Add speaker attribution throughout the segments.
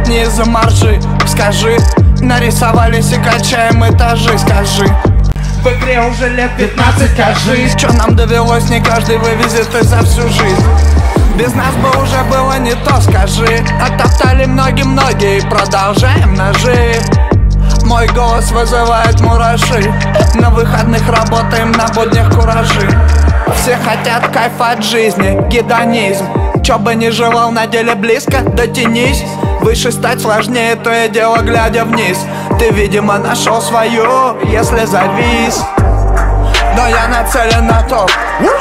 Speaker 1: не из-за маржи. Скажи, нарисовались и качаем этажи. Скажи, в игре уже лет 15, кажись. Чё нам довелось, не каждый вывезет и за всю жизнь. Без нас бы уже было не то, скажи. Оттоптали многие, продолжаем нажив. Мой голос вызывает мураши. На выходных работаем, на буднях куражи. Все хотят кайфа от жизни, гедонизм. Чё бы ни желал, на деле близко, дотянись. Выше стать сложнее, то и дело глядя вниз. Ты, видимо, нашел свою, если завис. Но я нацелен на топ.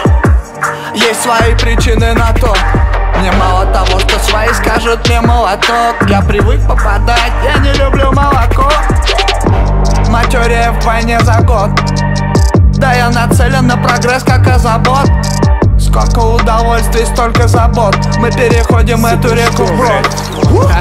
Speaker 1: Есть свои причины на то. Мне мало того, что свои скажут мне молоток. Я привык попадать, я не люблю молоко. Материя в войне за год. Да, я нацелен на прогресс, как Азабот. Сколько удовольствий, столько забот. Мы переходим эту реку вброд.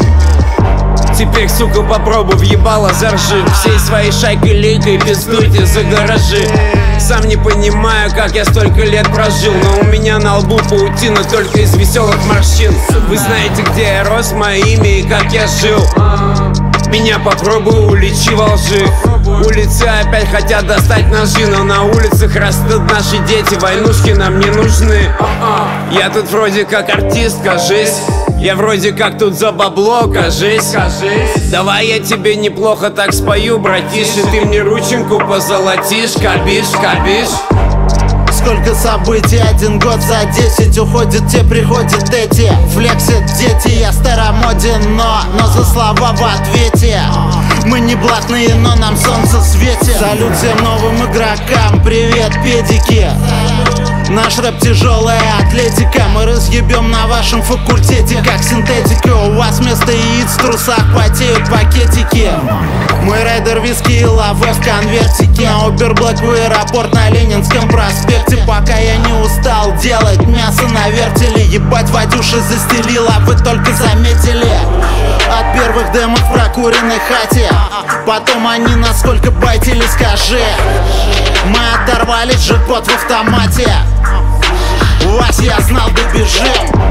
Speaker 2: Теперь, сука, попробуй въебало заржи. Всей своей шайкой лейкой пиздуйте за гаражи. Сам не понимаю, как я столько лет прожил, но у меня на лбу паутина только из веселых морщин. Вы знаете, где я рос, мое имя и как я жил. Меня попробуй уличи во лжи. Улицы опять хотят достать ножи, но на улицах растут наши дети. Войнушки нам не нужны. Я тут вроде как артист, кажись. Я вроде как тут за бабло, кажись. Давай я тебе неплохо так спою, братиш, и ты мне рученьку позолотишь. Кабиш.
Speaker 3: Сколько событий, 1 год за 10. Уходят те, приходят эти. Флексят дети, я старомоден, но за слова в ответе. Мы не блатные, но нам солнце светит. Салют всем новым игрокам, привет, педики. Наш рэп тяжелая атлетика. Мы разъебем на вашем факультете, как синтетика. У вас вместо яиц в трусах потеют пакетики. Мой райдер виски и лаве в конвертике. Уберблэк в аэропорт на Ленинском проспекте. Пока я не устал делать мясо на вертеле. Ебать, Вадюша застелила, вы только заметили. От первых демок в прокуренной хате. Потом они насколько байтили, скажи. Мы оторвались, джекпот в автомате. Вас я знал, добежим.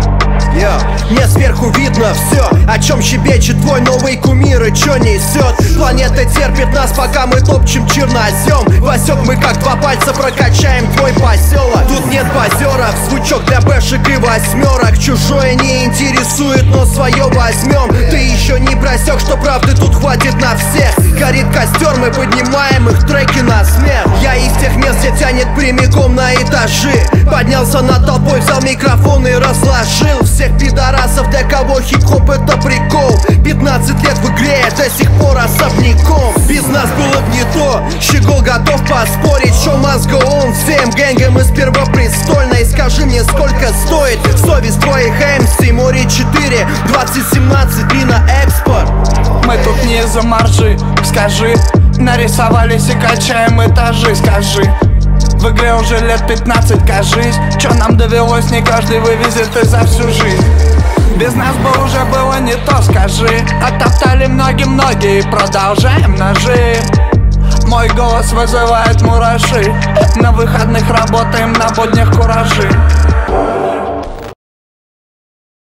Speaker 4: Мне сверху видно все, о чем щебечет твой новый кумир и чё несет. Планета терпит нас, пока мы топчем чернозем. Васек, мы как 2 пальца прокачаем твой поселок. Тут нет базеров, звучок для бэшек и восьмерок. Чужое не интересует, но свое возьмем. Ты еще не просек, что правды тут хватит на всех. Горит костер, мы поднимаем их треки на смех. Я из тех мест, где тянет прямиком на этажи. Поднялся над толпой, взял микрофон и разложил всех пидорасов, для кого хип-хоп это прикол. 15 лет в игре, до сих пор особняком. Без нас было б не то, Щегол готов поспорить. Шоу must go on, всем гэнгам из Первопрестольной. Скажи мне, сколько стоит совесть твоих MC? Море 4, 2017 и на экспорт.
Speaker 1: Мы тут не из-за маржи. Скажи, нарисовались и качаем этажи. Скажи, в игре уже лет 15, кажись. Чё нам довелось, не каждый вывезет и за всю жизнь. Без нас бы уже было не то, скажи. Оттоптали многие, продолжаем нажив. Мой голос вызывает мураши. На выходных работаем, на буднях куражи.